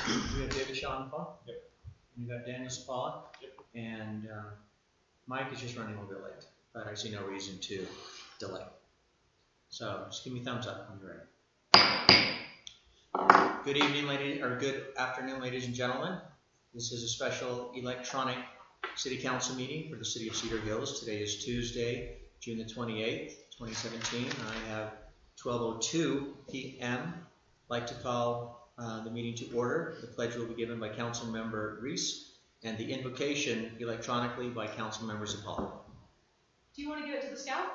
We have David Shaw on the phone. Yep. And you got Daniel Sapala. Yep. And Mike is just running a little bit late, but I see no reason to delay. So just give me a thumbs up when you're ready. Good evening, good afternoon, ladies and gentlemen. This is a special electronic city council meeting for the city of Cedar Hills. Today is Tuesday, June the 28th, 2017. I have 12:02 p.m. I'd like to call the meeting to order. The pledge will be given by Council Member Reese and the invocation electronically by Council Member Zapala. Do you want to give it to the scout?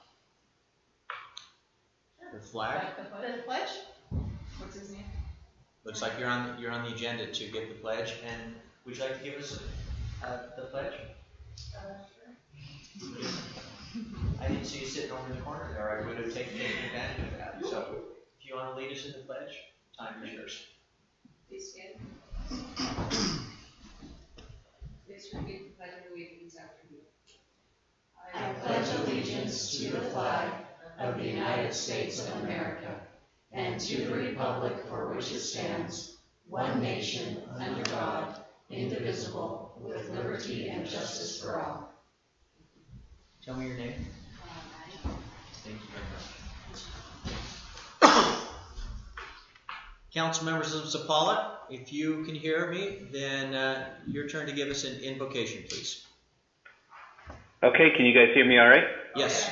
The flag. The pledge? What's his name? Looks like you're on the agenda to give the pledge. And would you like to give us the pledge? Sure. I didn't see you sitting over in the corner there. I would have taken advantage of that. So if you want to lead us in the pledge, time is yours. Please stand. Please repeat the pledge of allegiance after me. I pledge allegiance to the flag of the United States of America and to the republic for which it stands, one nation, under God, indivisible, with liberty and justice for all. Tell me your name. Thank you very much. Council members of Zapala, if you can hear me, then your turn to give us an invocation, please. Okay, can you guys hear me all right? Yes.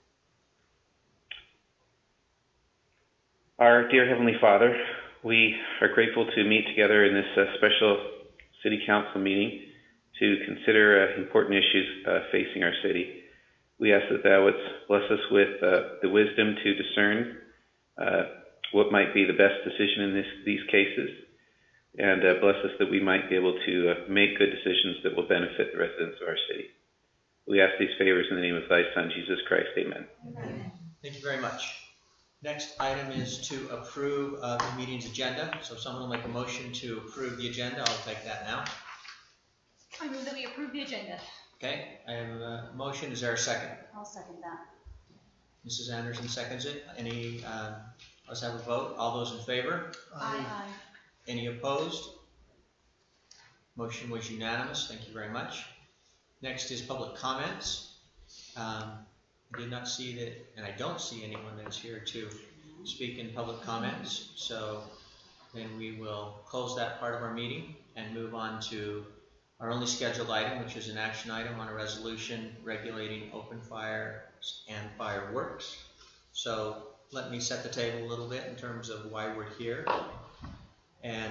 Our dear Heavenly Father, we are grateful to meet together in this special City Council meeting to consider important issues facing our city. We ask that Thou wouldst bless us with the wisdom to discern what might be the best decision in these cases, and bless us that we might be able to make good decisions that will benefit the residents of our city. We ask these favors in the name of Thy Son, Jesus Christ. Amen. Amen. Thank you very much. Next item is to approve the meeting's agenda. So if someone will make a motion to approve the agenda, I'll take that now. I move that we approve the agenda. Okay, I have a motion. Is there a second? I'll second that. Mrs. Anderson seconds it. Let's have a vote. All those in favor? Aye. Any opposed? Motion was unanimous. Thank you very much. Next is public comments. I did not see that, and I don't see anyone that's here to speak in public comments. So then we will close that part of our meeting and move on to our only scheduled item, which is an action item on a resolution regulating open fire and fireworks. So let me set the table a little bit in terms of why we're here. And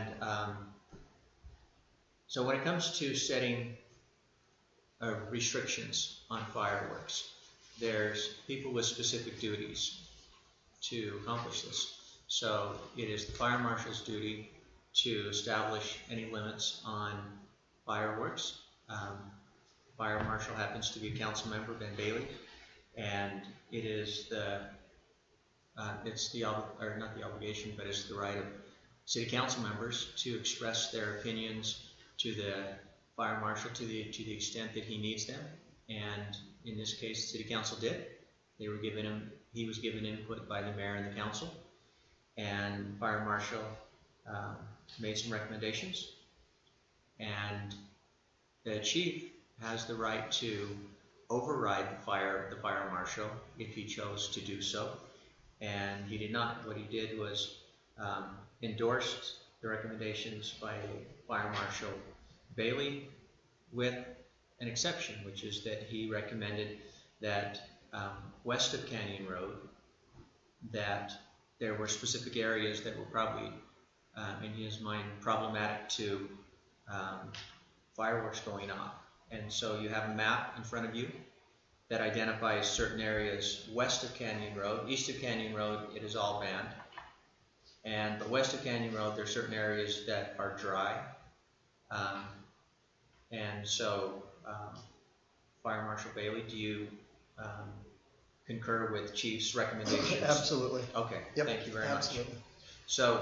so when it comes to setting restrictions on fireworks, there's people with specific duties to accomplish this. So it is the fire marshal's duty to establish any limits on fireworks. Fire marshal happens to be a council member, Ben Bailey, and it is it's the right of city council members to express their opinions to the fire marshal to the extent that he needs them. And in this case, the city council did. He was given input by the mayor and the council, and fire marshal made some recommendations. And the chief has the right to override the fire marshal if he chose to do so, and he did not. What he did was endorsed the recommendations by Fire Marshal Bailey with an exception, which is that he recommended that west of Canyon Road, that there were specific areas that were probably, in his mind, problematic to fireworks going off. And so you have a map in front of you that identifies certain areas west of Canyon Road. East of Canyon Road, it is all banned. But west of Canyon Road, there are certain areas that are dry. And so, Fire Marshal Bailey, do you concur with Chief's recommendations? Absolutely. Okay, yep. Thank you very Absolutely. much. So,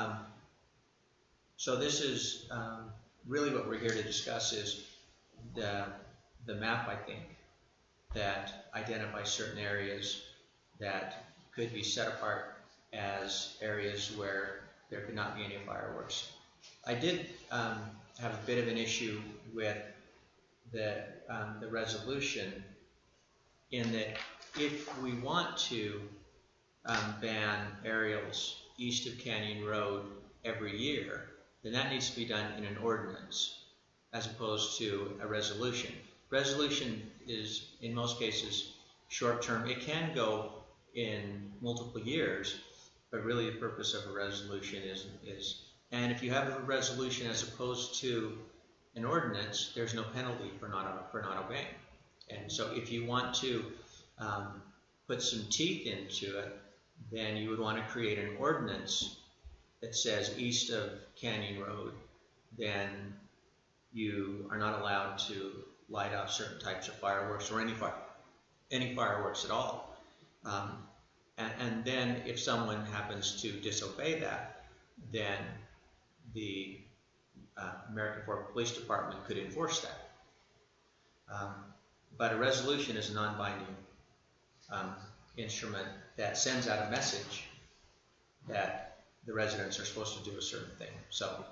so this is really what we're here to discuss is the map, I think, that identifies certain areas that could be set apart as areas where there could not be any fireworks. I did have a bit of an issue with the resolution, in that if we want to ban aerials east of Canyon Road every year, then that needs to be done in an ordinance as opposed to a resolution. Resolution is, in most cases, short-term. It can go in multiple years, but really the purpose of a resolution is, and if you have a resolution as opposed to an ordinance, there's no penalty for not obeying. And so if you want to put some teeth into it, then you would want to create an ordinance that says east of Canyon Road, then you are not allowed to light off certain types of fireworks or any fireworks at all. And then if someone happens to disobey that, then the American Fork Police Department could enforce that. But a resolution is a non-binding instrument that sends out a message that the residents are supposed to do a certain thing. So,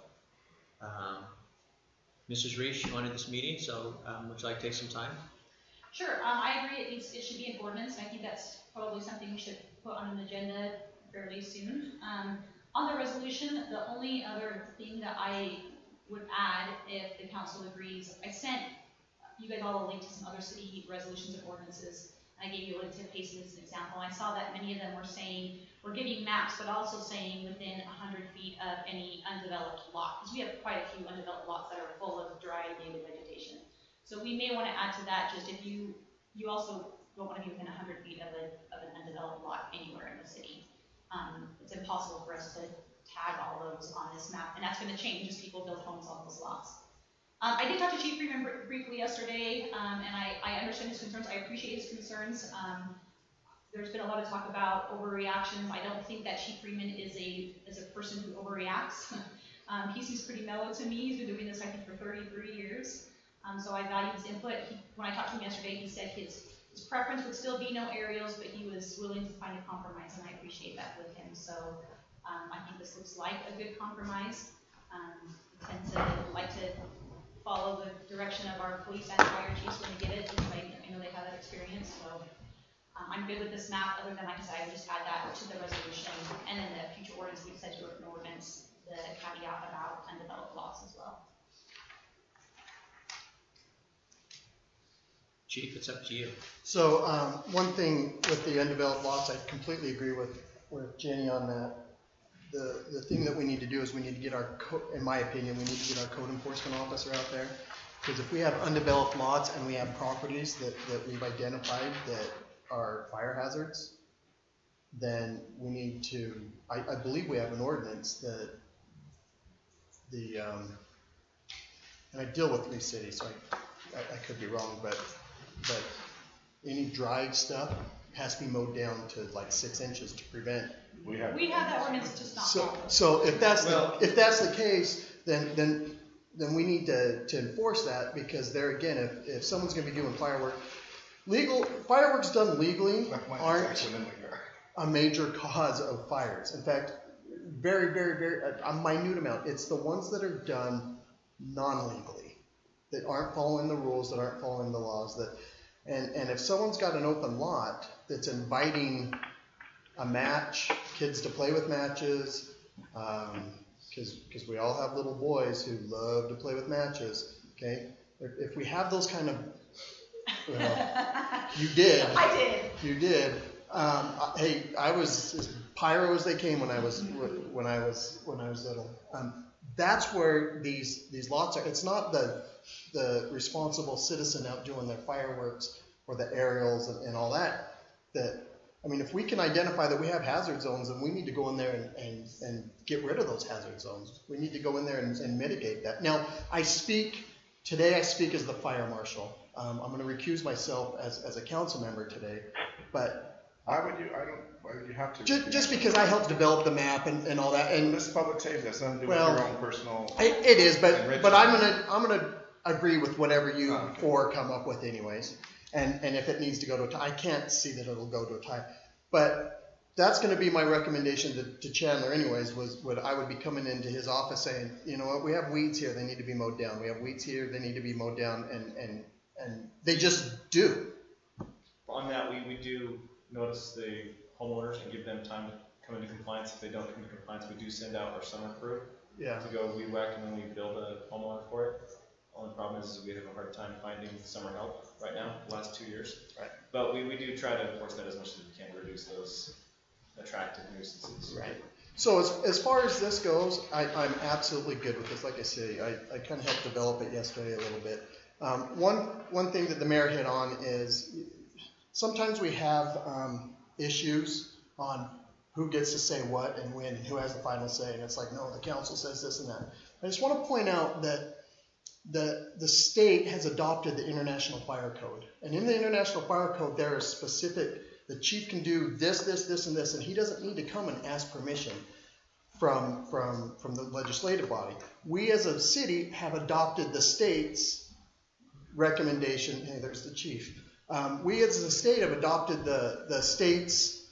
Mrs. Reese, you wanted this meeting, so would you like to take some time? Sure, I agree it should be an ordinance, and I think that's probably something we should put on an agenda fairly soon. On the resolution, the only other thing that I would add, if the council agrees, I sent you guys all a link to some other city resolutions and ordinances. I gave you a link to Payson as an example. I saw that many of them were saying, we're giving maps, but also saying within 100 feet of any undeveloped lot, because we have quite a few undeveloped lots that are full of dry native vegetation. So we may want to add to that, just if you also don't want to be within 100 feet of an undeveloped lot anywhere in the city. It's impossible for us to tag all those on this map, and that's going to change as people build homes on those lots. I did talk to Chief Freeman briefly yesterday, and I understand his concerns. I appreciate his concerns. There's been a lot of talk about overreactions. I don't think that Chief Freeman is a person who overreacts. He seems pretty mellow to me. He's been doing this, I think, for 33 years. So I value his input. When I talked to him yesterday, he said his preference would still be no aerials, but he was willing to find a compromise, and I appreciate that with him. So I think this looks like a good compromise. I tend to like to follow the direction of our police and fire chiefs when they get it, because I know they have that experience. So I'm good with this map, other than, like I said, I would just add that to the resolution, and then the future ordinance, we said to an ordinance, the caveat about undeveloped lots as well. Chief, it's up to you. So one thing with the undeveloped lots, I completely agree with Jenny on that. The thing that we need to do is we need to get in my opinion, we need to get our code enforcement officer out there. Because if we have undeveloped lots and we have properties that we've identified that are fire hazards, then we need to, I believe we have an ordinance that and I deal with 3 cities, so I could be wrong, but any dried stuff has to be mowed down to like 6 inches to prevent. We have that ordinance, it's just not followed. So if that's the case, then we need to enforce that, because there again, if someone's going to be doing fireworks done legally aren't a major cause of fires. In fact, very, very, very a minute amount. It's the ones that are done non-legally, that aren't following the rules, that aren't following the laws. And if someone's got an open lot that's inviting a match, kids to play with matches, because we all have little boys who love to play with matches. Okay, if we have those kind of, you did. I did. You did. Hey, I was as pyro as they came when I was little. That's where these lots are. It's not the responsible citizen out doing their fireworks or the aerials and all that. I mean, if we can identify that we have hazard zones, then we need to go in there and get rid of those hazard zones. We need to go in there and mitigate that. Now, today I speak as the fire marshal. I'm going to recuse myself as a council member today, but why would you have to? Just because I helped develop the map and all that. And this is public safety. That's nothing to do with your own personal. It is, but I'm gonna agree with whatever you four come up with, anyways. And if it needs to go to a tie, I can't see that it'll go to a tie. But that's going to be my recommendation to Chandler anyways, was what I would be coming into his office saying, you know what, we have weeds here, they need to be mowed down. We have weeds here, they need to be mowed down, and they just do. On that, we do notice the homeowners and give them time to come into compliance. If they don't come into compliance, we do send out our summer crew to go weed whack, and then we build a homeowner for it. Only problem is we have a hard time finding summer help right now, the last 2 years. Right. But we do try to enforce that as much as we can to reduce those attractive nuisances. Right. So as far as this goes, I'm absolutely good with this. Like I say, I kind of helped develop it yesterday a little bit. One thing that the mayor hit on is sometimes we have issues on who gets to say what and when and who has the final say. And it's like, no, the council says this and that. I just want to point out that the state has adopted the International Fire Code. And in the International Fire Code, there is specific, the chief can do this, and this, and he doesn't need to come and ask permission from the legislative body. We as a city have adopted the state's recommendation. Hey, there's the chief. We as a state have adopted the state's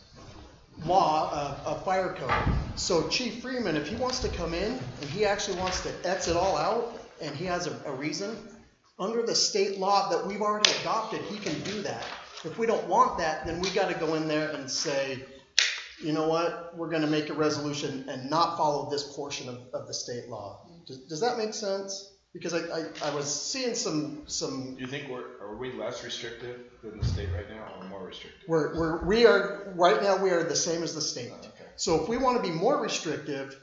law of fire code. So Chief Freeman, if he wants to come in and he actually wants to X it all out, and he has a reason, under the state law that we've already adopted, he can do that. If we don't want that, then we got to go in there and say, you know what, we're going to make a resolution and not follow this portion of the state law. Does that make sense? Because I was seeing some. Do you think are we less restrictive than the state right now, or more restrictive? We are right now. We are the same as the state. Okay. So if we want to be more restrictive,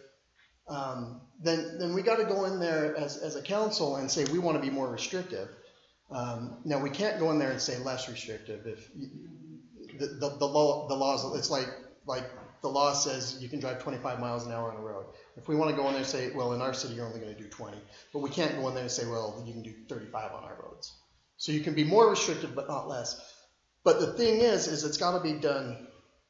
then we got to go in there as a council and say we want to be more restrictive. Now we can't go in there and say less restrictive. If the laws, it's like the law says you can drive 25 miles an hour on the road. If we want to go in there and say, well, in our city you're only going to do 20, but we can't go in there and say, well, you can do 35 on our roads. So you can be more restrictive, but not less. But the thing is it's got to be done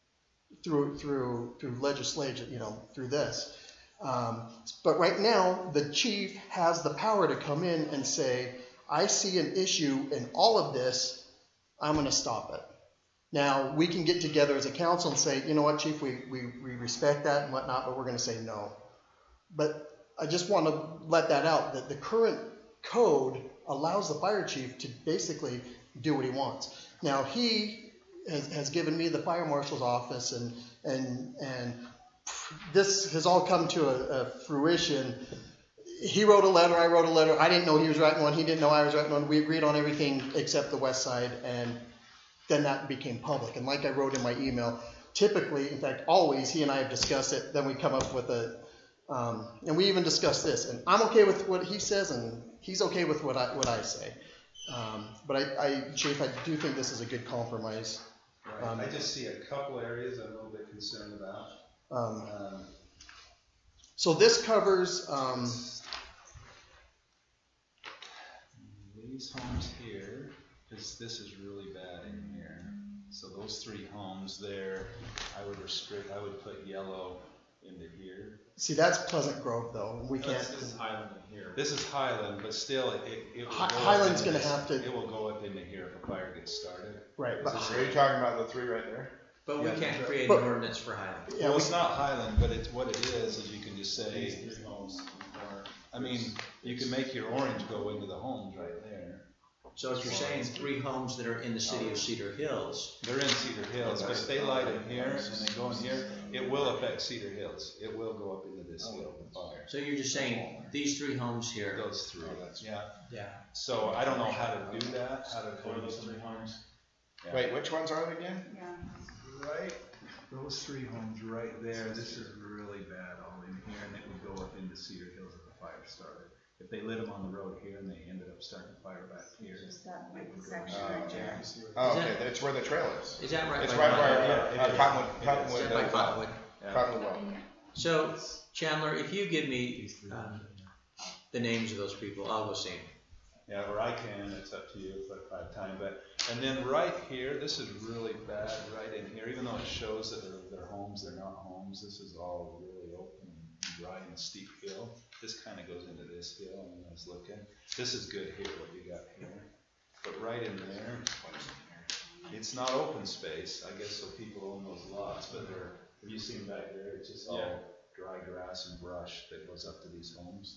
through legislation, through this. But right now, the chief has the power to come in and say, I see an issue in all of this, I'm going to stop it. Now, we can get together as a council and say, you know what, chief, we respect that and whatnot, but we're going to say no. But I just want to let that out, that the current code allows the fire chief to basically do what he wants. Now, he has given me the fire marshal's office, and this has all come to a fruition. He wrote a letter, I wrote a letter. I didn't know he was writing one. He didn't know I was writing one. We agreed on everything except the west side, and then that became public. And like I wrote in my email, typically, in fact, always, he and I have discussed it. Then we come up with and we even discussed this. And I'm okay with what he says, and he's okay with what I say. But Chief, I do think this is a good compromise. Right. I just see a couple areas I'm a little bit concerned about. So this covers these homes here, because this is really bad in here. So those 3 homes there, I would put yellow into here. See, that's Pleasant Grove, though. We can't. This is Highland in here. This is Highland, but still, it will Highland's going to have to. It will go up into here if a fire gets started. Right. But are you talking about the 3 right there? But we can't create an ordinance for Highland. Yeah, well, it's not Highland, but it's what it is you can just say, I mean, you can make your orange go into the homes right there. So if you're saying 3 homes that are in the city of Cedar Hills. They're in Cedar Hills, but if they light in here and they go in here, it will affect Cedar Hills. It will go up into this hill of fire. So you're just saying these 3 homes here. Those 3, yeah. Yeah. So I don't know how to do that, how to clear those 3 homes. Yeah. Wait, which ones are they again? Yeah. Right, those 3 homes right there, this is really bad all in here, and it would go up into Cedar Hills if the fire started. If they lit them on the road here and they ended up starting a fire back here. Just that white section right there. Oh, okay, that's where the trail is. Is that right? It's by right where Cottonwood? Is that by Cottonwood. Cottonwood? Well. So, Chandler, if you give me the names of those people, I'll go see them. Yeah, or I can, it's up to you if I have time. And then right here, this is really bad right in here, even though it shows that they're homes, they're not homes. This is all really open and dry and steep hill. This kind of goes into this hill, and I was looking. This is good here, what you got here. But right in there, it's not open space, I guess, so people own those lots, but have you seen back there, it's just all dry grass and brush that goes up to these homes.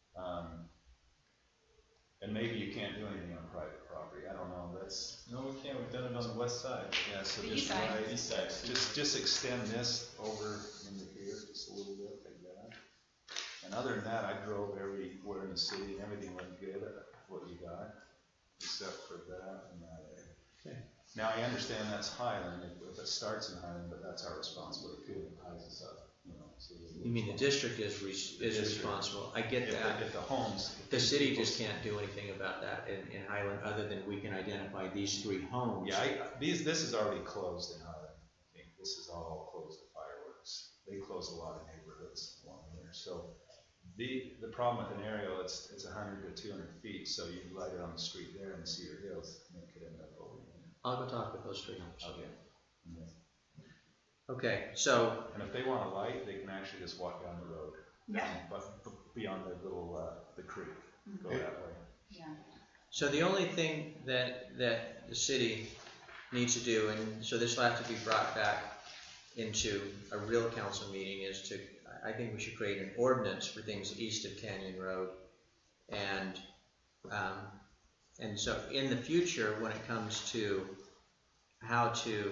And maybe you can't do anything on private property, I don't know, No, we can't, we've done it on the west side. yeah, so The just east side. just extend this over into here, just a little bit like that. And other than that, I drove everywhere in the city, everything looked good, what you got, except for that and that area. Okay. Now, I understand that's Highland, if it starts in Highland, but that's our responsibility too, it ties us up, you know. So You mean the district is responsible? I get that. If the homes. The city just can't do anything about that in Highland, other than we can identify these 3 homes. Yeah, this is already closed in Highland. I think this is all closed to fireworks. They close a lot of neighborhoods along here. So the problem with an aerial, it's 100 to 200 feet, so you light it on the street there in Cedar Hills, and it could end up over here. I'll go talk with those 3 homes. Okay. Yeah. Okay, so And if they want a light, they can actually just walk down the road. Yeah. But beyond the little, the creek, go that way. Yeah. So the only thing that the city needs to do, and so this will have to be brought back into a real council meeting, is I think we should create an ordinance for things east of Canyon Road, and so in the future, when it comes to how to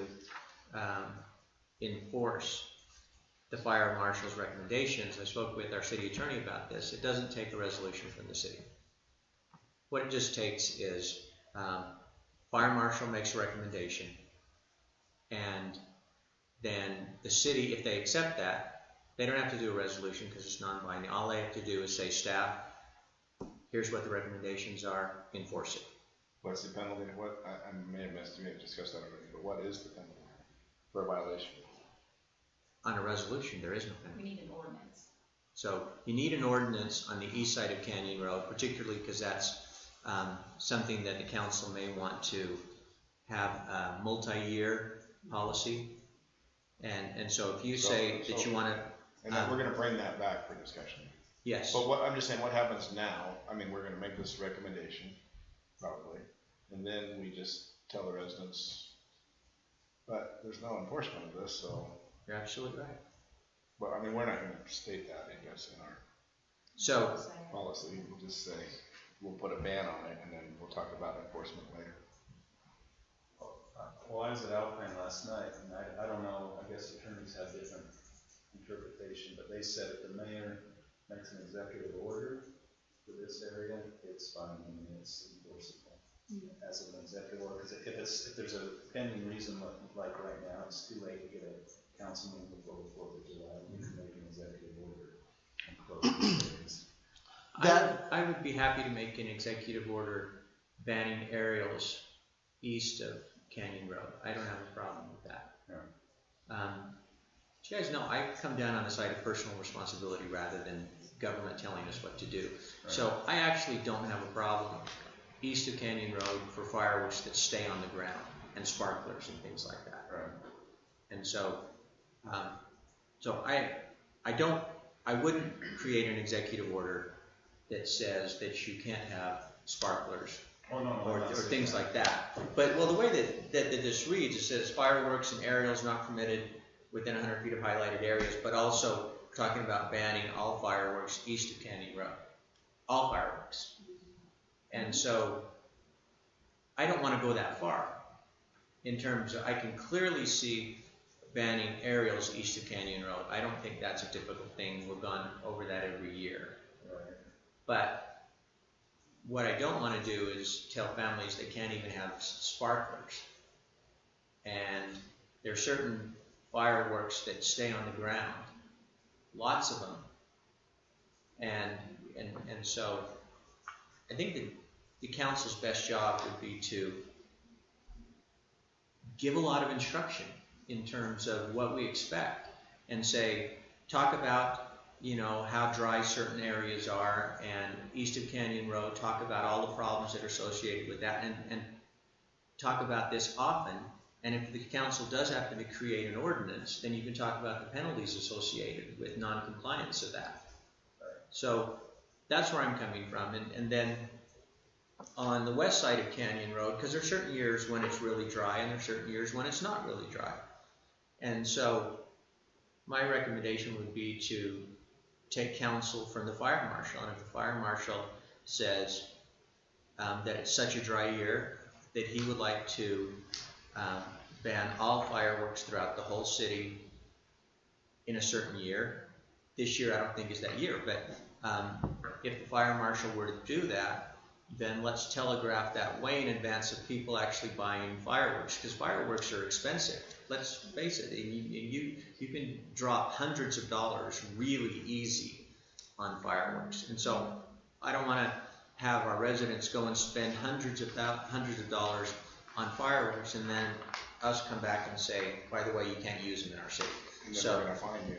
enforce the fire marshal's recommendations, I spoke with our city attorney about this. It doesn't take a resolution from the city. What it just takes is fire marshal makes a recommendation, and then the city, if they accept that, they don't have to do a resolution because it's non-binding. All they have to do is say, staff, here's what the recommendations are, enforce it. What's the penalty? I may have missed, we may have discussed that already, but what is the penalty for a violation? On a resolution, there is no penalty. We need an ordinance. So you need an ordinance on the east side of Canyon Road, particularly because that's something that the council may want to have a multi-year policy. And so if you say that you want to... And then we're going to bring that back for discussion. Yes. But I'm just saying, what happens now? I mean, we're going to make this recommendation, probably, and then we just tell the residents, but there's no enforcement of this, so... You're absolutely right. But I mean, we're not going to state that, I guess, in our policy. We'll just say, we'll put a ban on it, and then we'll talk about enforcement later. Well, I was at Alpine last night, and I don't know, I guess attorneys have different interpretation, but they said if the mayor makes an executive order for this area, it's fine, I mean, it's enforceable as an executive order, because if there's a pending reason, like right now, it's too late to get a council meeting before the 4th of July, you can make an executive order and close the areas. I would be happy to make an executive order banning aerials east of Canyon Road. I don't have a problem with that. Yeah. You guys know I come down on the side of personal responsibility rather than government telling us what to do. Right. So I actually don't have a problem east of Canyon Road for fireworks that stay on the ground and sparklers and things like that. Right. And so, I wouldn't create an executive order that says that you can't have sparklers or things like that. But the way that this reads, it says fireworks and aerials not permitted within 100 feet of highlighted areas, but also talking about banning all fireworks east of Canyon Road. All fireworks. And so I don't want to go that far in terms of, I can clearly see banning aerials east of Canyon Road. I don't think that's a difficult thing. We've gone over that every year. Right. But what I don't want to do is tell families they can't even have sparklers. And there are certain fireworks that stay on the ground, lots of them. And so I think that the council's best job would be to give a lot of instruction in terms of what we expect and say, talk about, how dry certain areas are, and east of Canyon Road, talk about all the problems that are associated with that, and talk about this often. And if the council does happen to create an ordinance, then you can talk about the penalties associated with non-compliance of that. So that's where I'm coming from. And then on the west side of Canyon Road, because there are certain years when it's really dry and there are certain years when it's not really dry. And so my recommendation would be to take counsel from the fire marshal. And if the fire marshal says that it's such a dry year that he would like to ban all fireworks throughout the whole city in a certain year, this year I don't think is that year, but if the fire marshal were to do that, then let's telegraph that way in advance of people actually buying fireworks, because fireworks are expensive. Let's face it, you can drop hundreds of dollars really easy on fireworks. And so I don't want to have our residents go and spend hundreds of dollars on fireworks and then us come back and say, by the way, you can't use them in our city. So, going to find you.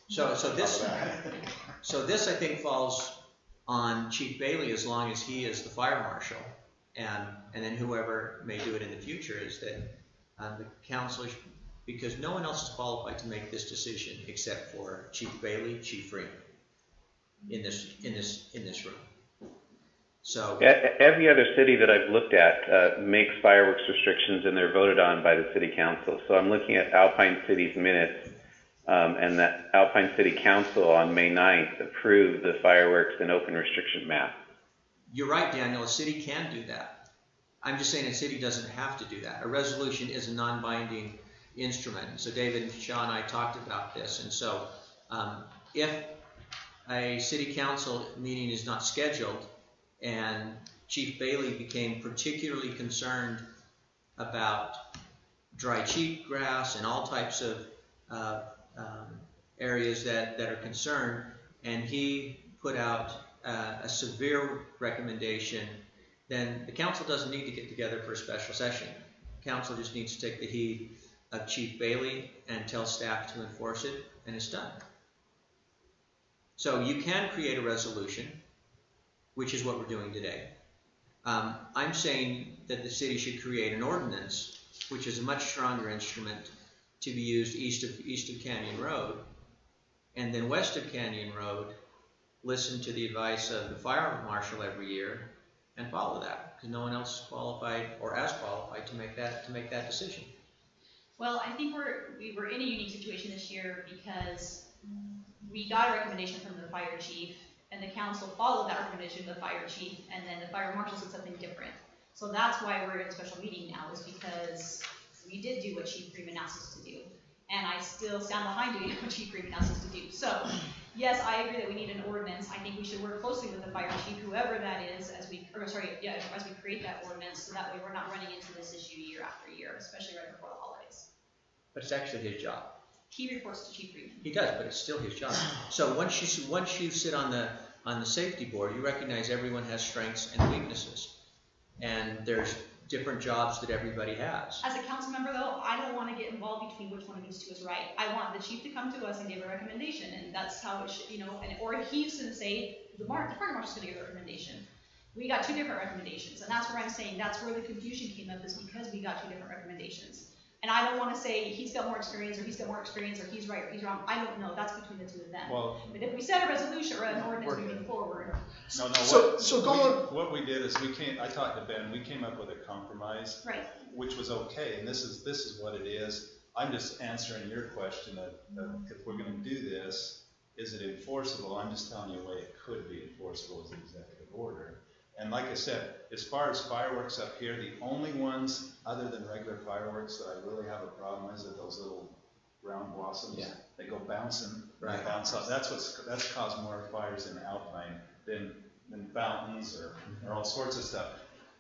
So this I think falls on Chief Bailey, as long as he is the fire marshal, and then whoever may do it in the future, is that the council, because no one else is qualified to make this decision except for Chief Bailey, Chief Freeman, in this room. So every other city that I've looked at makes fireworks restrictions, and they're voted on by the city council. So I'm looking at Alpine City's minutes. And that Alpine City Council on May 9th approved the fireworks and open restriction map. You're right, Daniel. A city can do that. I'm just saying a city doesn't have to do that. A resolution is a non-binding instrument. So David and Shaw and I talked about this. And so if a city council meeting is not scheduled and Chief Bailey became particularly concerned about dry cheatgrass and all types of areas that are concerned, and he put out a severe recommendation, then the council doesn't need to get together for a special session. The council just needs to take the heed of Chief Bailey and tell staff to enforce it, and it's done. So you can create a resolution, which is what we're doing today. I'm saying that the city should create an ordinance, which is a much stronger instrument to be used east of Canyon Road, and then west of Canyon Road, listen to the advice of the fire marshal every year and follow that, because no one else is qualified or as qualified to make that decision. Well, I think we were in a unique situation this year because we got a recommendation from the fire chief, and the council followed that recommendation of the fire chief, and then the fire marshal said something different. So that's why we're in a special meeting now, is because we did do what Chief Freeman asked us to do. And I still stand behind doing what Chief Freeman asked us to do. So, yes, I agree that we need an ordinance. I think we should work closely with the fire chief, whoever that is, as we create that ordinance, so that way we're not running into this issue year after year, especially right before the holidays. But it's actually his job. He reports to Chief Freeman. He does, but it's still his job. So once you sit on the safety board, you recognize everyone has strengths and weaknesses, and there's different jobs that everybody has. As a council member, though, I don't want to get involved between which one of these two is right. I want the chief to come to us and give a recommendation, and that's how it should, or he's going to say, the fire marshal's going to give a recommendation. We got two different recommendations, and that's where I'm saying that's where the confusion came up, is because we got two different recommendations. And I don't want to say he's got more experience, or he's got more experience, or he's right, or he's wrong. I don't know. That's between the two of them. Well, but if we set a resolution or an ordinance moving forward. What we did is I talked to Ben, we came up with a compromise. Right. Which was okay, and this is what it is. I'm just answering your question that if we're going to do this, is it enforceable? I'm just telling you a way it could be enforceable as an executive order. And like I said, as far as fireworks up here, the only ones other than regular fireworks that I really have a problem with are those little round blossoms. Yeah. They go bouncing. Right. They bounce off. That's caused more fires in Alpine than fountains or all sorts of stuff.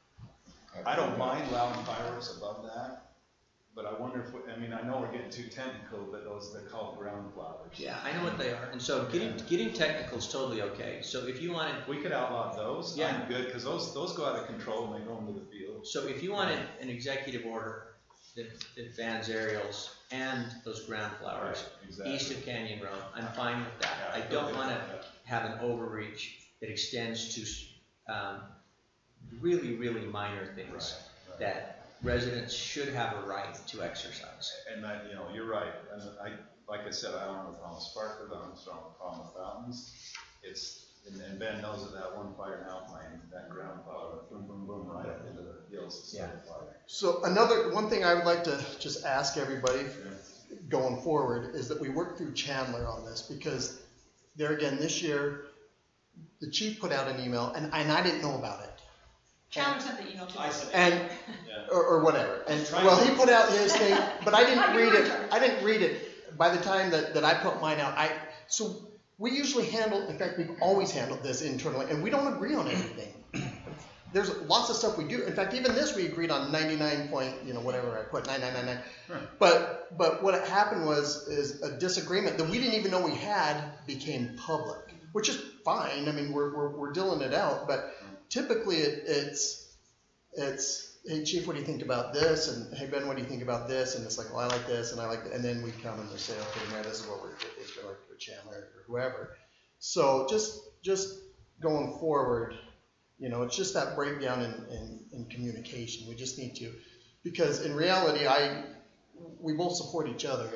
I don't mind allowing fireworks above that. But I wonder if I know we're getting too technical, but they're called ground flowers. Yeah, I know what they are. And so getting technical is totally okay. So if you wanted... We could outlaw those. Yeah. I'm good, because those go out of control and they go into the field. So if you wanted an executive order that bans aerials and those ground flowers east of Canyon Road, I'm fine with that. Yeah, I don't want to have an overreach that extends to really, really minor things that residents should have a right to exercise. And you're right. And like I said, I don't have a problem with sparklers. I don't have a problem with fountains. It's And Ben knows of that one fire in Alpine, that ground power, boom, boom, boom, right up into the hills, it started fire. So one thing I would like to just ask everybody going forward is that we work through Chandler on this, because there again, this year, the chief put out an email and I didn't know about it. Chandler sent the email to us. And, or whatever. And, well, he put out his thing, but I didn't read it. I didn't read it by the time that I put mine out. So we usually in fact, we've always handled this internally, and we don't agree on anything. There's lots of stuff we do. In fact, even this, we agreed on 99 point, whatever I put, 9999. Right. But what happened is a disagreement that we didn't even know we had became public, which is fine. I mean, we're dealing it out, but typically it's, hey chief, what do you think about this? And hey Ben, what do you think about this? And it's like, well, I like this and I like that. And then we come and we say, okay, man, this is what it's going to work with Chandler or whoever. So just going forward, it's just that breakdown in communication. We just need to, because in reality, we both support each other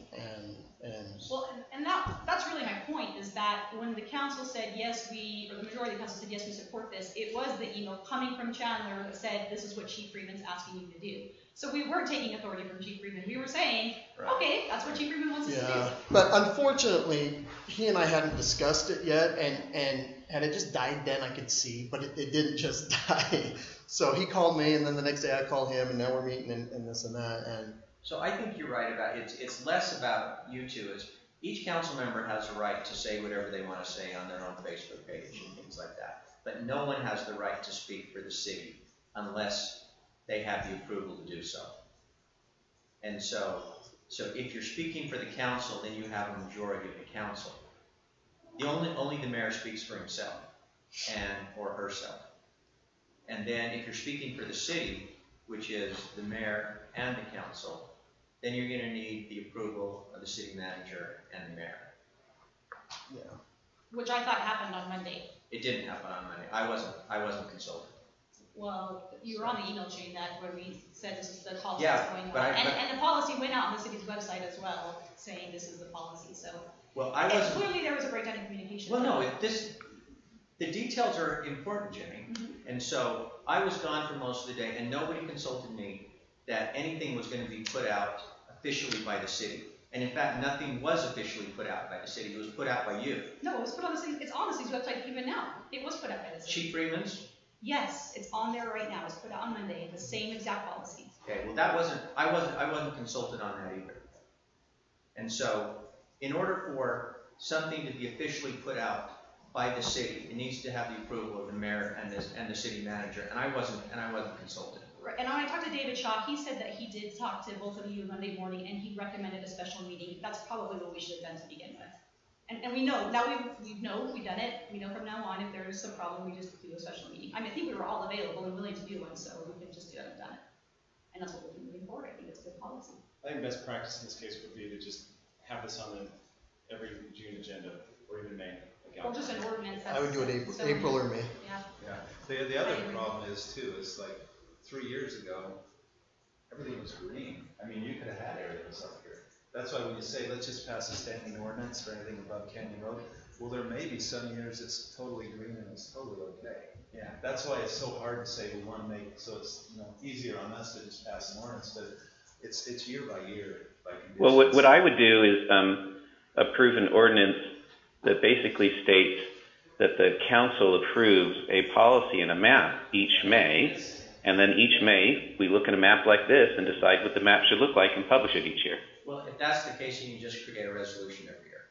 Well, and that's really my point, is that when the council said yes, or the majority of the council said yes, we support this, it was the email coming from Chandler that said this is what Chief Freeman's asking you to do. So we were taking authority from Chief Freeman. We were saying, okay, that's what Chief Freeman wants us to do. But unfortunately, he and I hadn't discussed it yet, and had it just died then, I could see, but it didn't just die. So he called me, and then the next day I called him, and now we're meeting and this and that. And so I think you're right about it. It's less about you two. Each council member has a right to say whatever they want to say on their own Facebook page and things like that. But no one has the right to speak for the city unless they have the approval to do so. And so if you're speaking for the council, then you have a majority of the council. Only the mayor speaks for himself or herself. And then if you're speaking for the city, which is the mayor and the council, then you're going to need the approval of the city manager and the mayor. Yeah. Which I thought happened on Monday. It didn't happen on Monday. I wasn't consulted. Well, you were on the email chain where we said this is the policy that's going on. And the policy went out on the city's website as well, saying this is the policy. So clearly there was a breakdown in communication. Well, no, the details are important, Jimmy. Mm-hmm. And so I was gone for most of the day, and nobody consulted me that anything was going to be put out officially by the city. And in fact, nothing was officially put out by the city. It was put out by you. No, it was put on the city. It's on the city's website even now. It was put out by the city. Chief Freeman's? Yes, it's on there right now. It's put out on Monday. The same exact policy. Okay, well I wasn't consulted on that either. And so, in order for something to be officially put out by the city, it needs to have the approval of the mayor and the city manager. And I wasn't consulted. Right. And when I talked to David Shaw, he said that he did talk to both of you Monday morning, and he recommended a special meeting. That's probably what we should have done to begin with. And we know, now we've done it. We know from now on if there's some problem, we just do a special meeting. I think we were all available and willing to do one, so we could just do it and done it. And that's what we'll be moving forward. I think it's a good policy. I think best practice in this case would be to just have this on every June agenda, or even May. Or just an ordinance. I would do it April or May. Yeah. The other problem is like 3 years ago, everything was green. I mean, you could have had areas up here. That's why when you say, let's just pass a standing ordinance for anything above Canyon Road, well, there may be some years it's totally green and it's totally okay. Yeah. That's why it's so hard to say we want to make so it's easier on us to just pass an ordinance, but it's year by year by conditions. Well, what I would do is approve an ordinance that basically states that the council approves a policy and a map each May, and then each May we look at a map like this and decide what the map should look like and publish it each year. Well, if that's the case, you can just create a resolution every year.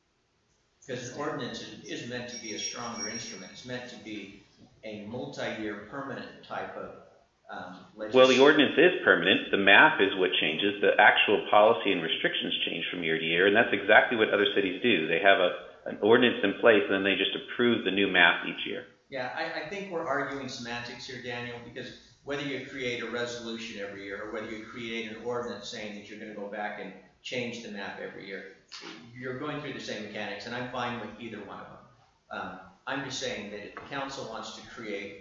Because an ordinance is meant to be a stronger instrument. It's meant to be a multi-year permanent type of legislation. Well, the ordinance is permanent. The map is what changes. The actual policy and restrictions change from year to year, and that's exactly what other cities do. They have an ordinance in place, and then they just approve the new map each year. Yeah, I think we're arguing semantics here, Daniel, because whether you create a resolution every year or whether you create an ordinance saying that you're going to go back and change the map every year, you're going through the same mechanics, and I'm fine with either one of them. I'm just saying that if the council wants to create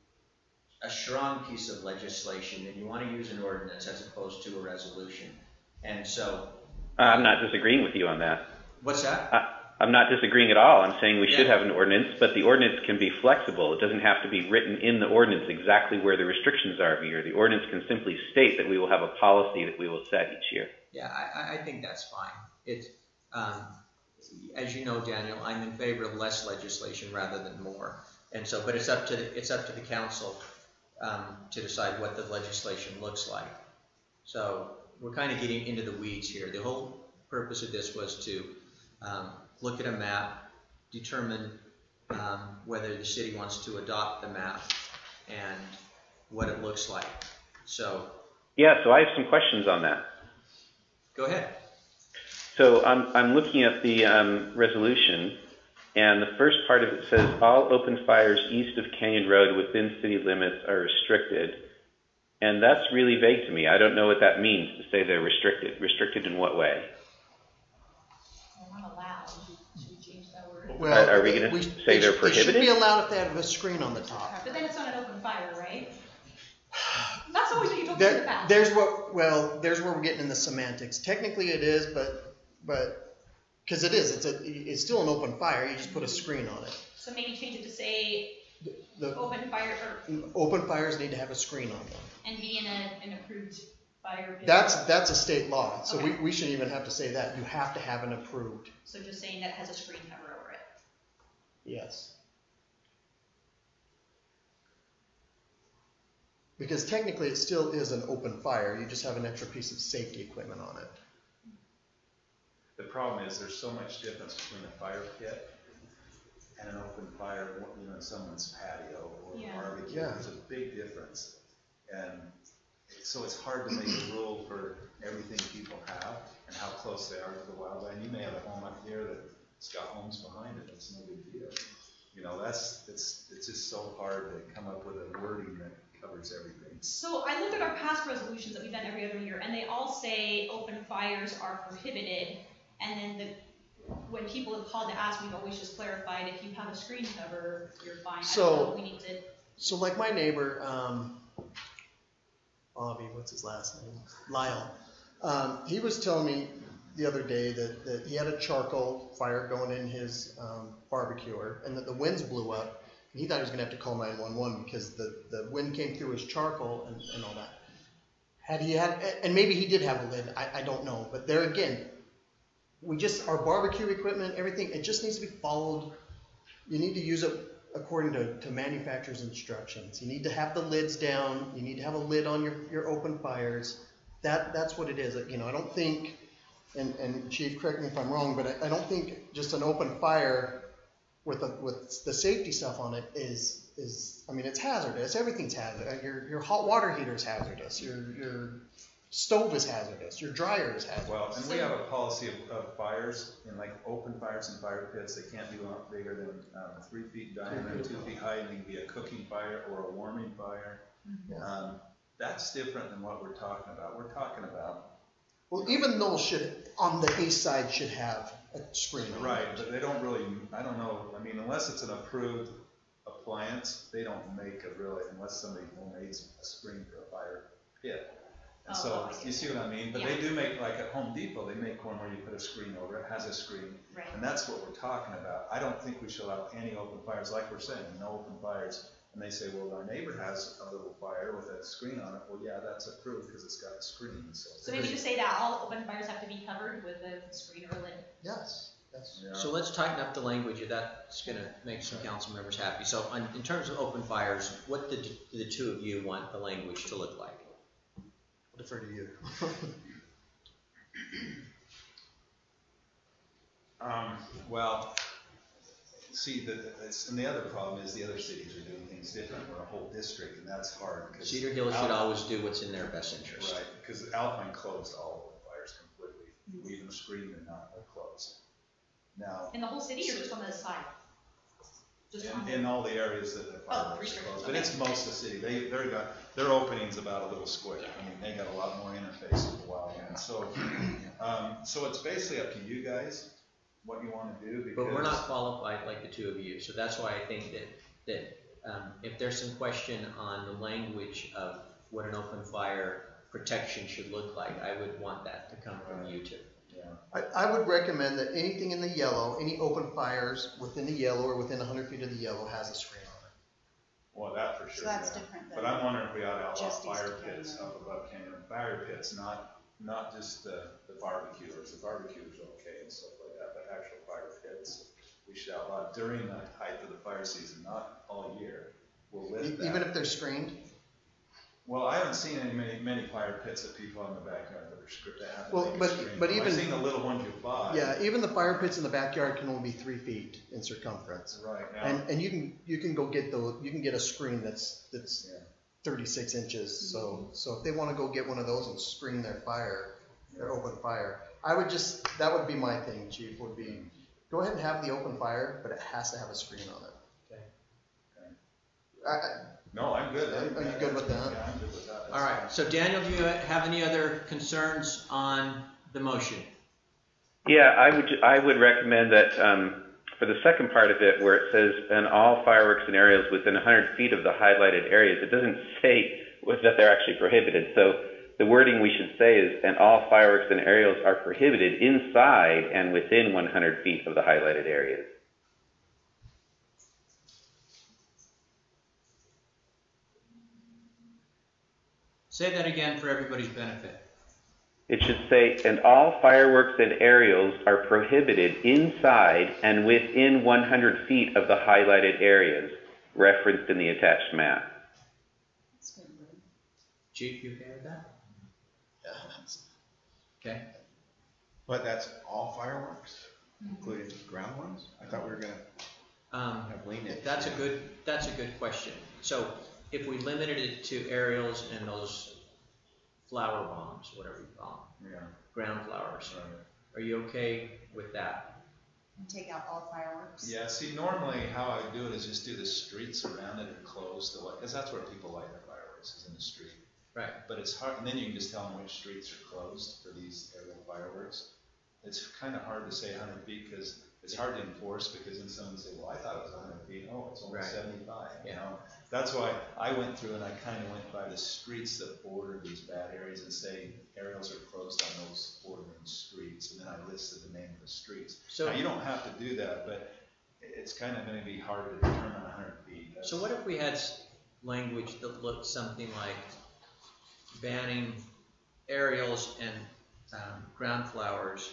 a strong piece of legislation, then you want to use an ordinance as opposed to a resolution. And so... I'm not disagreeing with you on that. What's that? I'm not disagreeing at all. I'm saying we should have an ordinance, but the ordinance can be flexible. It doesn't have to be written in the ordinance exactly where the restrictions are here. The ordinance can simply state that we will have a policy that we will set each year. Yeah, I think that's fine. It's, as you know, Daniel, I'm in favor of less legislation rather than more. And so, but it's up to the council to decide what the legislation looks like. So we're kind of getting into the weeds here. The whole purpose of this was to look at a map, determine whether the city wants to adopt the map and what it looks like. So yeah, so I have some questions on that. Go ahead. So I'm looking at the resolution, and the first part of it says all open fires east of Canyon Road within city limits are restricted. And that's really vague to me. I don't know what that means to say they're restricted. Restricted in what way? They're not allowed. Should we change that word? Well, are we going to say they're prohibited? They should be allowed if they have a screen on the top. But then it's not an open fire, right? That's always what you told me in the past. There's where we're getting in the semantics. Technically it is, but because it is, it's still an open fire. You just put a screen on it. So maybe change it to say The open fire open fires need to have a screen on them. and be in an approved fire pit. That's a state law, so Okay. we shouldn't even have to say that. You have to have an approved. So just saying that it has a screen cover over it. Yes. Because technically it still is an open fire. You just have an extra piece of safety equipment on it. The problem is there's so much difference between a fire pit and an open fire, in someone's patio or barbecue. Yeah. There's a big difference. And so it's hard to make a rule for everything people have and how close they are to the wildlife. And you may have a home up here that's got homes behind it. It's no big deal. It's just so hard to come up with a wording that covers everything. So I looked at our past resolutions that we've done every other year, and they all say open fires are prohibited. And then when people have called to ask, we've always just clarified if you have a screen cover, you're fine. I don't know if we need to. So like my neighbor, Bobby, what's his last name? Lyle. He was telling me the other day that he had a charcoal fire going in his barbecuer, and that the winds blew up. And he thought he was going to have to call 911 because the wind came through his charcoal and all that. Had he had, and maybe he did have a lid, I don't know. But there again, our barbecue equipment, everything, it just needs to be followed. You need to use it according to manufacturer's instructions. You need to have the lids down. You need to have a lid on your open fires. That's what it is. I don't think, and Chief, correct me if I'm wrong, but I don't think just an open fire with the safety stuff on it is it's hazardous. Everything's hazardous. Your hot water heater is hazardous. Your stove is hazardous. Your dryer is hazardous. Well, and we have a policy of fires, in like open fires and fire pits. They can't be bigger than 3 feet diameter and 2 feet high. It can be a cooking fire or a warming fire. Yeah. That's different than what we're talking about. We're talking about. Well, even those on the east side should have a screen on Right, but they don't really, I don't know, unless it's an approved appliance, they don't make unless somebody donates a screen for a fire pit. And so, you see what I mean? But they do make, like at Home Depot, they make one where you put a screen over it, has a screen. Right. And that's what we're talking about. I don't think we should allow any open fires, like we're saying, no open fires. And they say, well, our neighbor has a little fire with a screen on it. Well, yeah, that's approved because it's got a screen. So maybe just say that all open fires have to be covered with a screen or a lid. Yes. Yeah. So let's tighten up the language if that's going to make some council members happy. So in terms of open fires, what do the two of you want the language to look like? I'll defer to you. Well, see, and the other problem is the other cities are doing things different. We're a whole district, and that's hard. Cedar Hill should always do what's in their best interest. Right, because Alpine closed all the fires completely. We even screened and not closed. Now, In the whole city or just on the side? Just on in all the areas that the fire are closed, but it's most of the city. Their opening's about a little square. They got a lot more interface with the wildland. So, so it's basically up to you guys what you want to do. Because But we're not qualified like the two of you, so that's why I think that if there's some question on the language of what an open fire protection should look like, I would want that to come from you two. Yeah. I would recommend that anything in the yellow, any open fires within the yellow or within 100 feet of the yellow has a screen on it. Well, that for sure. So that's yeah. different than. But I'm wondering if we ought to outlaw just East fire of pits Canyon. up above Canyon. Fire pits, not just the barbecuers. The barbecuers are okay and stuff like that, but actual fire pits, we should outlaw during the height of the fire season, not all year. We'll lift that. Even if they're screened? Well, I haven't seen many fire pits that people in the backyard that are scripted. Well, but even I've seen the little ones you buy. Yeah, even the fire pits in the backyard can only be 3 feet in circumference. Right now. And you can go get you can get a screen that's 36 inches. So if they want to go get one of those and screen their open fire, that would be my thing, Chief, would be go ahead and have the open fire, but it has to have a screen on it. Okay. No, I'm good. Are you good with that? Yeah, I'm good with that. All right, so Daniel, do you have any other concerns on the motion? Yeah, I would recommend that for the second part of it, where it says, and all fireworks and aerials within 100 feet of the highlighted areas, it doesn't say that they're actually prohibited. So the wording we should say is, and all fireworks and aerials are prohibited inside and within 100 feet of the highlighted areas. Say that again for everybody's benefit. It should say, and all fireworks and aerials are prohibited inside and within 100 feet of the highlighted areas referenced in the attached map. Chief, you okay with that? Yeah. Okay. But that's all fireworks, including ground ones? I thought we were gonna have lenient. That's a good question. So if we limited it to aerials and those flower bombs, whatever you call them, ground flowers, are you okay with that? And take out all fireworks. Yeah, see, normally how I would do it is just do the streets around it are closed, because that's where people light their fireworks, is in the street. Right. But it's hard, and then you can just tell them which streets are closed for these aerial fireworks. It's kind of hard to say 100 feet because it's hard to enforce, because then someone say, well, I thought it was 100 feet. Oh, it's only 75. You know, that's why I went through and I kind of went by the streets that border these bad areas and say aerials are closed on those bordering streets, and then I listed the name of the streets. So now, you don't have to do that, but it's kind of going to be hard to determine 100 feet. So what if we had language that looked something like banning aerials and ground flowers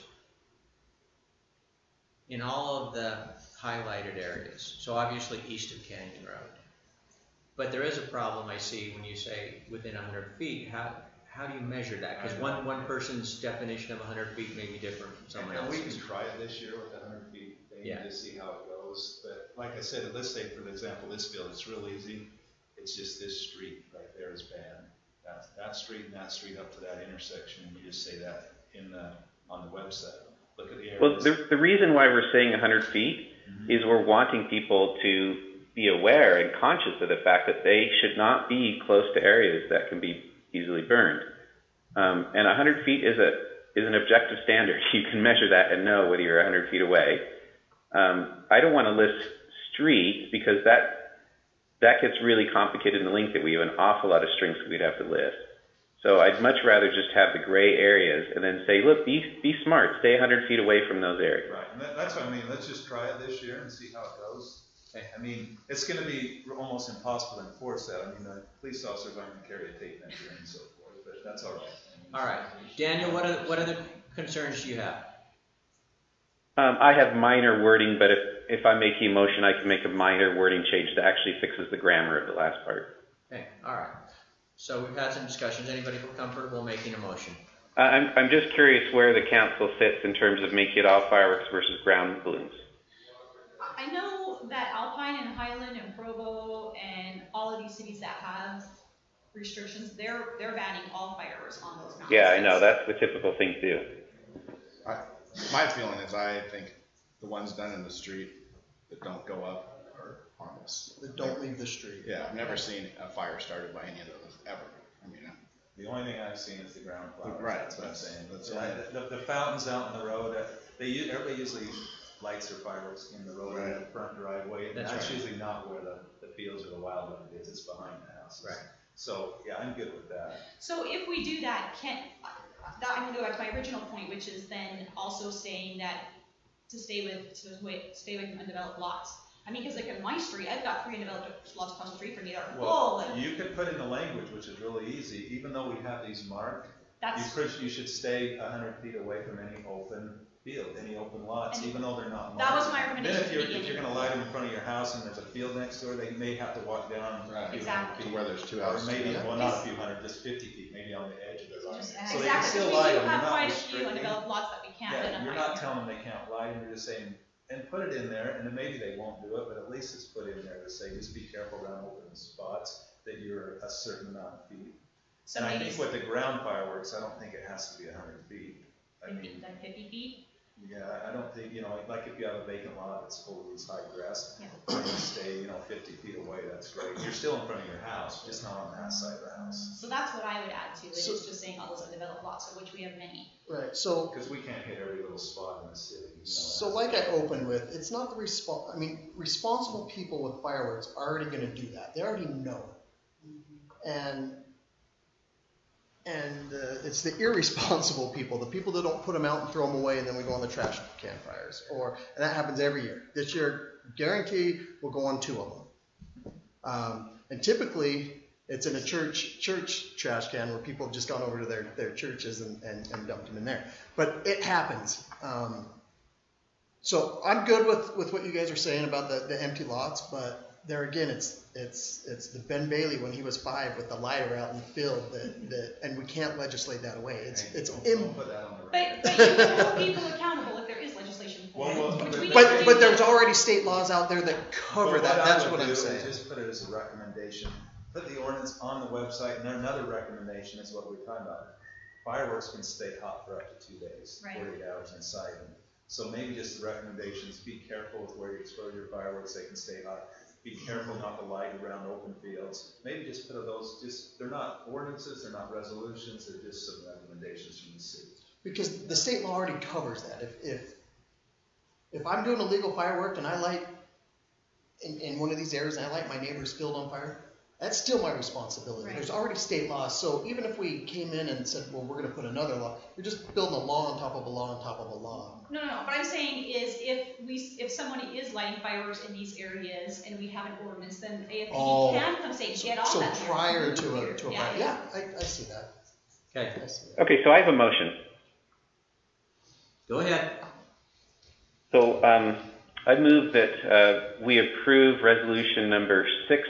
in all of the highlighted areas, so obviously east of Canyon Road. But there is a problem I see when you say within 100 feet. How do you measure that? Because one person's definition of 100 feet may be different from someone else's. And we can try it this year with 100 feet thing to see how it goes. But like I said, let's say for example this field, it's real easy. It's just this street right there is banned. That street and that street up to that intersection. You just say that on the website. Look at the areas. Well, the reason why we're saying 100 feet is we're wanting people to be aware and conscious of the fact that they should not be close to areas that can be easily burned. And 100 feet is an objective standard. You can measure that and know whether you're 100 feet away. I don't want to list streets because that gets really complicated in the link that we have an awful lot of strings we'd have to list. So I'd much rather just have the gray areas and then say, look, be smart, stay 100 feet away from those areas. Right, and that's what I mean. Let's just try it this year and see how it goes. Okay. I mean, it's going to be almost impossible to enforce that. I mean, the police officers aren't going to carry a tape measure and so forth, but that's all right. All right, Daniel, what other concerns do you have? I have minor wording, but if I'm making a motion, I can make a minor wording change that actually fixes the grammar of the last part. Okay, all right. So we've had some discussions. Anybody feel comfortable making a motion? I'm just curious where the council sits in terms of making it all fireworks versus ground balloons. I know that Alpine and Highland and Provo and all of these cities that have restrictions, they're banning all fireworks on those mountains. Yeah, I know. That's the typical thing to do. My feeling is I think the ones done in the street that don't go up are harmless. That don't leave the street. Yeah, I've never seen a fire started by any of those ever. I mean, the only thing I've seen is the ground flowers. Right, that's what I'm saying. That's the fountains out in the road. Everybody usually lights their fireworks in the road in the front driveway. And that's usually not where the fields or the wildlife is. It's behind the houses. Right. So yeah, I'm good with that. So if we do that, I'm gonna go back to my original point, which is then also saying that to stay away from undeveloped lots. I mean, because like in my street, I've got 3 undeveloped lots across the street from me that are full. Well, you could put in the language, which is really easy, even though we have these marked, That's, you should stay 100 feet away from any open field, any open lots, even though they're not marked. that was my Then recommendation. if you're gonna light them in front of your house and there's a field next door, they may have to walk down a few hundred Exactly. feet. To where there's 2 Or houses. maybe, Yeah. well, not a few hundred, just 50 feet, maybe on the edge of the line. Just So they can Exactly, still because light we do them, have you're not quite a few restricting. undeveloped lots that we can't Yeah, identify. you're not telling them they can't light them, you're just saying, and put it in there, and then maybe they won't do it, but at least it's put in there to say, just be careful around open spots, that you're a certain amount of feet. So And I maybe think with the ground fireworks, I don't think it has to be 100 feet. I 50, mean, then 50 feet. yeah, I don't think, like if you have a vacant lot that's full of these high grass, Yeah. and you stay, 50 feet away, that's great. You're still in front of your house, just not on that side of the house. So that's what I would add to it, So- is just saying all those undeveloped lots, of which we have many. Right, so, Because we can't hit every little spot in the city. so like I opened with, it's not the responsible people with fireworks are already gonna do that, they already know. And it's the irresponsible people, the people that don't put them out and throw them away and then we go on the trash can fires. And that happens every year. This year, guarantee we'll go on 2 of them. And typically, it's in a church trash can where people have just gone over to their churches and dumped them in there. But it happens. So I'm good with what you guys are saying about the empty lots, but there again, it's the Ben Bailey when he was 5 with the lighter out in the field and we can't legislate that away. Don't put that on the record. But you can hold people accountable if there is legislation for Well, it. Which we But need to do. there's already state laws out there that cover But that. I That's would what do I'm is saying. Just put it as a recommendation. Put the ordinance on the website, and then another recommendation is what we're talking about. Fireworks can stay hot for up to 2 days, Right. 48 hours inside. So maybe just the recommendations: be careful with where you expose your fireworks; they can stay hot. Be careful not to light around open fields. Maybe just put those. They're not ordinances, they're not resolutions. They're just some recommendations from the city. Because the state law already covers that. If I'm doing a legal firework and I light in one of these areas and I light my neighbor's field on fire, that's still my responsibility. Right. There's already state laws. So even if we came in and said, well, we're going to put another law, you're just building a law on top of a law on top of a law. No. What I'm saying is if somebody is lighting fireworks in these areas and we have an ordinance, then AFP can come say, get off So that. prior to a fire. Yeah. Yeah, I see that. Okay, I see that. Okay, so I have a motion. go ahead. So I move that we approve resolution number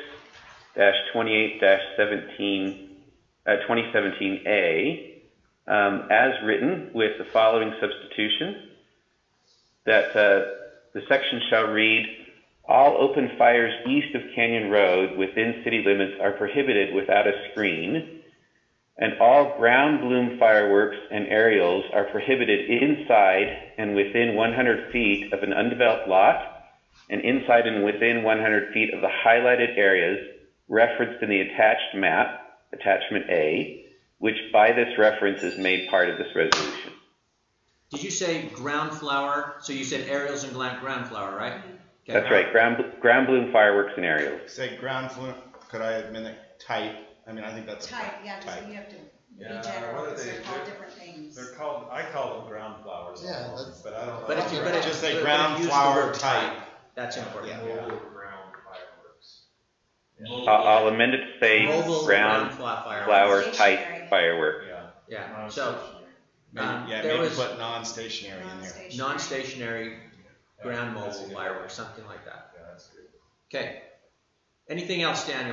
6-28-17A as written with the following substitution, that the section shall read, all open fires east of Canyon Road within city limits are prohibited without a screen, and all ground bloom fireworks and aerials are prohibited inside and within 100 feet of an undeveloped lot, and inside and within 100 feet of the highlighted areas referenced in the attached map, attachment A, which by this reference is made part of this resolution. Did you say ground flower? So you said aerials and ground flower, right? Okay. That's right, ground bloom fireworks and aerials. Say ground fluent, could I amend it type? I mean, I think that's. Type, yeah, because type. you have to be Yeah, general, what are because they- they're called they're- different things. I call them ground flowers. Yeah, almost, but I don't know. But if you but Just say but ground use the flower word type. That's important. Yeah. ground fireworks. I'll amend it to say Mobile ground flower. flower Stationary. type firework. Yeah. Yeah. So Maybe, there maybe was put non-stationary in there. non-stationary ground That's a mobile good fireworks, something like that. Yeah, that's good. Okay. Anything else, Daniel?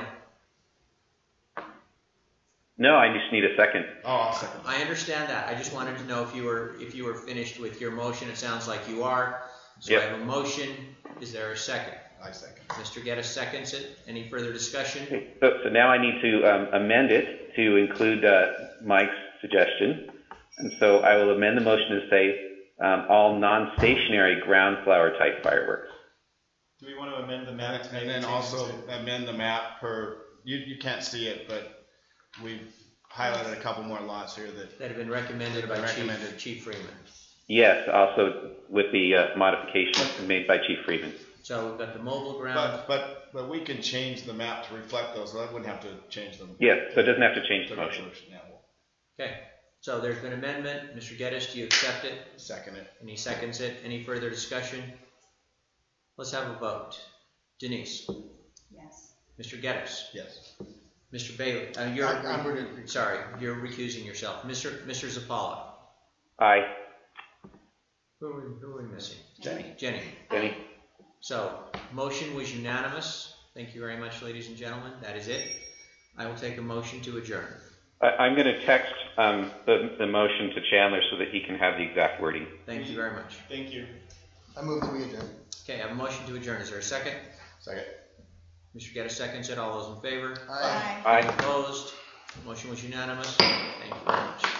No, I just need a second. Oh, I'll second. I understand that. I just wanted to know if you were finished with your motion. It sounds like you are. So Yep. I have a motion. Is there a second? I second. Mr. Geddes seconds it. Any further discussion? Okay, so now I need to amend it to include Mike's suggestion. And so I will amend the motion to say all non-stationary ground flower type fireworks. Do we want to amend the map to make And then changes also to- amend the map per, you can't see it, but we've highlighted a couple more lots here that. That have been recommended by Recommended. Chief Freeman. Yes, also with the modifications made by Chief Freeman. So we've got the mobile ground. But we can change the map to reflect those, so that wouldn't have to change them. Yes, so it doesn't have to change the motion. Yeah. Okay. So there's been amendment. Mr. Geddes, do you accept it? Second it. And he seconds it. Any further discussion? Let's have a vote. Denise? Yes. Mr. Geddes? Yes. Mr. Bailey? I'm Sorry, you're recusing yourself. Mr. Zappala? Aye. Who are we missing? Jenny. Jenny. Jenny? So, motion was unanimous. Thank you very much, ladies and gentlemen. That is it. I will take a motion to adjourn. I'm going to text the motion to Chandler so that he can have the exact wording. Thank you very much. Thank you. I move that we adjourn. Okay, I have a motion to adjourn. Is there a second? Second. Mr. Geddes seconds it. All those in favor? Aye. Aye. Opposed? Motion was unanimous. Thank you very much.